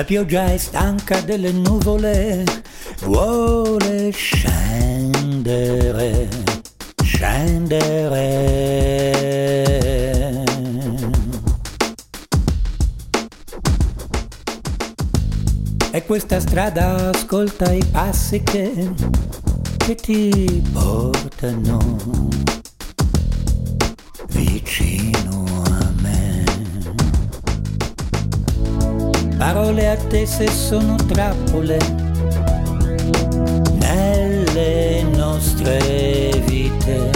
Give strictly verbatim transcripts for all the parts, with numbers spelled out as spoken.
pioggia è stanca delle nuvole, vuole scendere, scendere. E questa strada ascolta i passi che, che ti portano vicino a me. Parole attese sono trappole nelle nostre vite.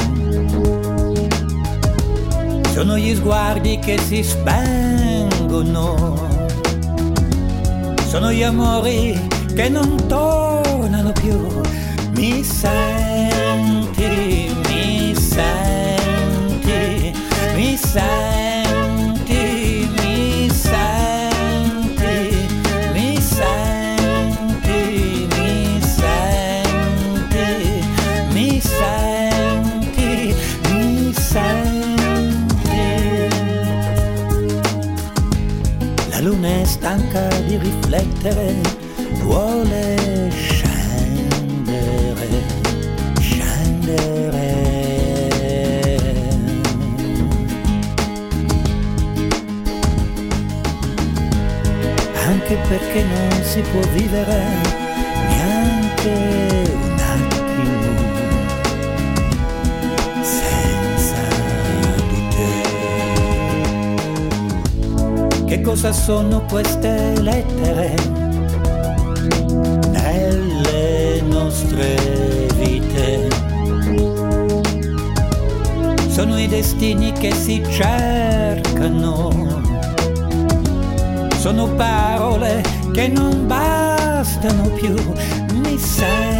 Sono gli sguardi che si spengono, sono gli amori che non tornano più. Mi senti, mi senti, mi senti, mi senti, mi senti, mi senti, mi senti, mi senti. La luna è stanca di riflettere, vuole scendere, scendere. Anche perché non si può vivere neanche un attimo senza di te. Che cosa sono queste lettere nelle nostre vite? Sono i destini che si cercano, sono parole che non bastano più. Mi sento